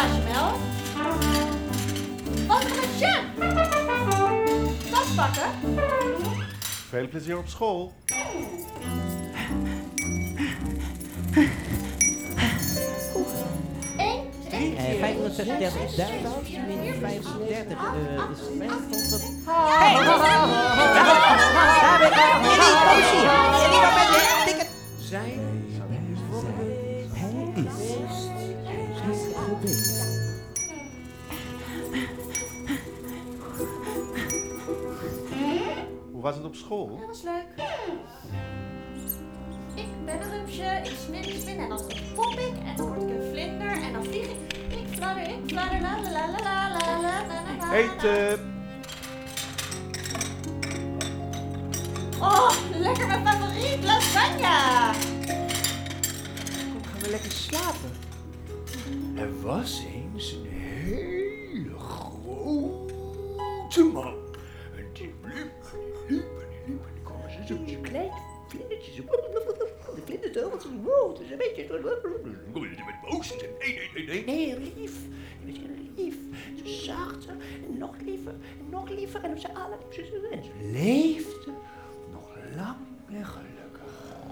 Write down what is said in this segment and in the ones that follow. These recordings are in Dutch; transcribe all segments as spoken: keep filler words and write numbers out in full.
glaasje melk. Wat met jam? Tas pakken. Veel plezier op school. Eén, twee, Uh, vijfhonderdzesendertig duizend min vijfendertig uh, is vijfhonderd. Hey, David, Ellie, kom eens hier. Ellie, waar ben je? Tikken. Zij Hij is. Hij is geweest. Hoe was het op school? dat was leuk. Ik ben een rupsje, ik spin, ik spin en dan pop ik en dan word ik een vlinder en dan vlieg ik. Ik fladder, ik fladder, la la la la la la la la. Eten! Oh, lekker mijn favoriet, lasagne! Kom, gaan we lekker slapen. Er was eens een hele grote man. En die liep, en die liep, en die liep, en die kwam eens zo'n klein vlindertje. Zo, de vlinder zo, wat zo, wow, het is een beetje zo. Dan kom je met boos en zei, nee, nee, nee, nee, nee, lief. Je bent heel lief. Ze zachter, en nog liever, en nog liever. En op zijn allerliefste. En ze leefde nog lang en gelukkig.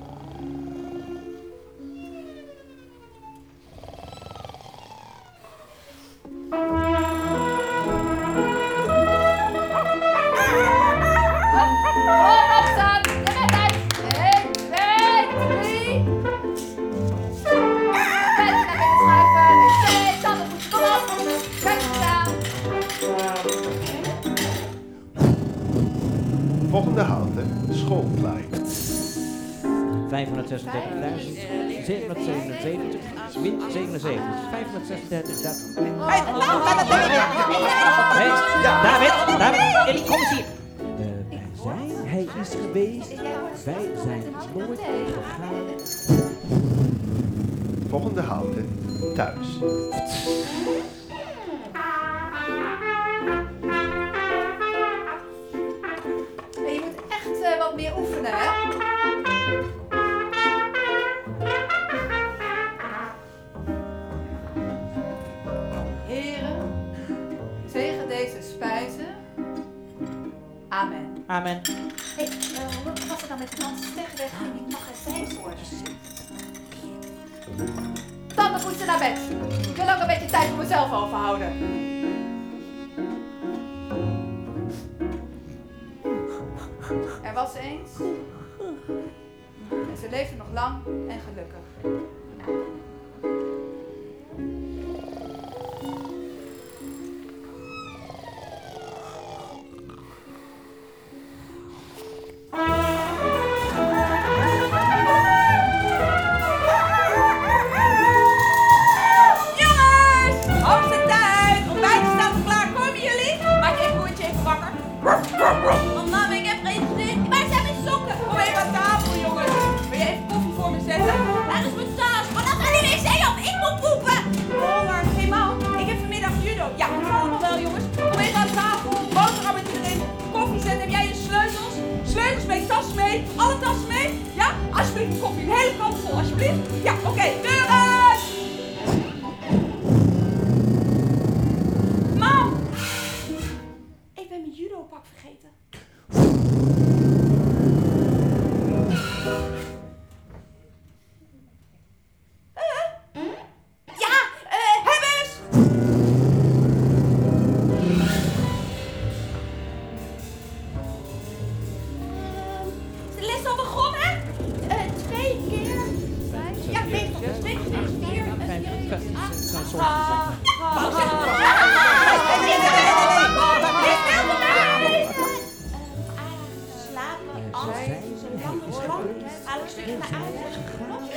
Opstaan, je bent uit. één, twee, drie. Bed naar binnen schuiven. twee, tanden moeten kom op. Kijk staan. Volgende halte, schoolplein. vijfhonderdzesendertigduizend zevenhonderdzevenenzeventig min zevenenzeventig. vijfhonderdzesendertigduizend. Hey, nou, David, Hey, David, David, Ellie, kom eens hier. Uh, wij zijn, hij is geweest. Wij zijn nooit gegaan. Volgende halte, thuis. Hey, je moet echt uh, wat meer oefenen, hè? Heren, tegen deze spijzen. Amen. Amen. Hé, hey, uh, hoe was het nou met de kans wegweg ging ik magazijns worden? Tanden poetsen naar bed. Ik wil ook een beetje tijd voor mezelf overhouden. Er was eens. En ze leefde nog lang en gelukkig. jongens! Hoogste tijd! Ontbijt staat klaar. Komen jullie? Maak even broertje even wakker. Oh, mama, ik heb geen zin. Maar ze hebben sokken. Kom even aan tafel, jongens. Wil je even koffie voor me zetten? Daar is mijn taas. Maar dan gaan die wc op. Ik moet poepen. Honger. Hé, mam. Ik heb vanmiddag judo. Ja, dat gaat allemaal wel, jongens. Kom even aan tafel. Boterhammetje erin. Koffie zetten. Heb jij je sleutels? Sleutels mee, tas mee. Alle tassen mee? Ja? Alsjeblieft, een koffie. Een hele kant vol, alsjeblieft. Ja, oké. Okay. Deuren! Mam! Ik ben mijn judopak vergeten. Uh, ja, uh, Hebbes! Is de les al begonnen? Uh, twee keer. Ja, weet ik nog. Twee keer, vier. Het zijn soorten. Slapen als zo lang mogelijk. Haal ik stukje naar uit.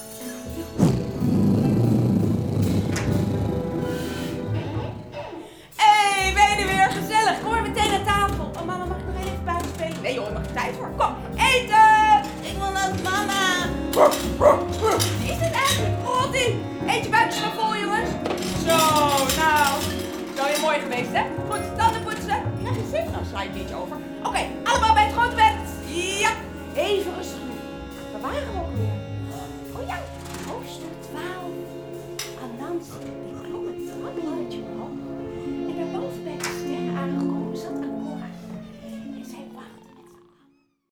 Hé, ben je er weer? Gezellig. Kom maar meteen aan tafel. Oh, mama, mag ik nog even buiten spelen? Nee, joh, ik mag er tijd voor. Kom, eten! Ik wil naar mama. Is dit eigenlijk Rotti? Eet je buiten nog vol, jongens? Zo, nou. Zo je mooi geweest, hè? Goed, tanden poetsen. Ik krijg je zin? Nou, sla je een beetje over. Oké, okay, allemaal bij het grote bed. Ja, even rustig doen. Waar waren we ook